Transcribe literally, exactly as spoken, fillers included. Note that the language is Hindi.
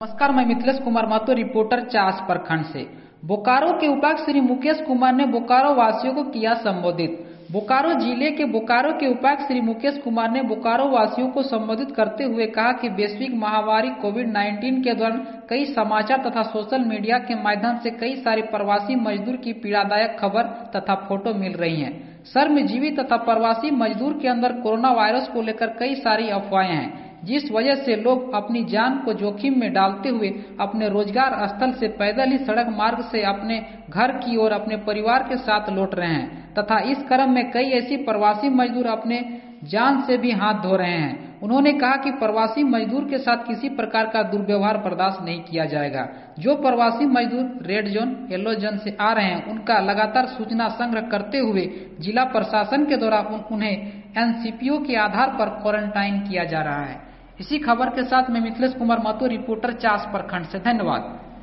नमस्कार, मैं मिथिलेश कुमार महतो, रिपोर्टर चास प्रखंड से। बोकारो के उपायुक्त श्री मुकेश कुमार ने बोकारो वासियों को किया संबोधित। बोकारो जिले के बोकारो के उपायुक्त श्री मुकेश कुमार ने बोकारो वासियों को संबोधित करते हुए कहा कि वैश्विक महामारी कोविड उन्नीस के दौरान कई समाचार तथा सोशल मीडिया के माध्यम से कई सारे प्रवासी मजदूर की पीड़ादायक खबर तथा फोटो मिल रही हैं। श्रमजीवी तथा प्रवासी मजदूर के अंदर कोरोना वायरस को लेकर कई सारी अफवाहें हैं, जिस वजह से लोग अपनी जान को जोखिम में डालते हुए अपने रोजगार स्थल से पैदल ही सड़क मार्ग से अपने घर की ओर अपने परिवार के साथ लौट रहे हैं तथा इस क्रम में कई ऐसी प्रवासी मजदूर अपने जान से भी हाथ धो रहे हैं। उन्होंने कहा कि प्रवासी मजदूर के साथ किसी प्रकार का दुर्व्यवहार बर्दाश्त नहीं किया जाएगा। जो प्रवासी मजदूर रेड जोन, येलो जोन से आ रहे हैं, उनका लगातार सूचना संग्रह करते हुए जिला प्रशासन के द्वारा उन्हें एनसीपीओ के आधार पर क्वारंटाइन किया जा रहा है। इसी खबर के साथ मैं मिथिलेश कुमार महतो, रिपोर्टर चास प्रखंड से। धन्यवाद।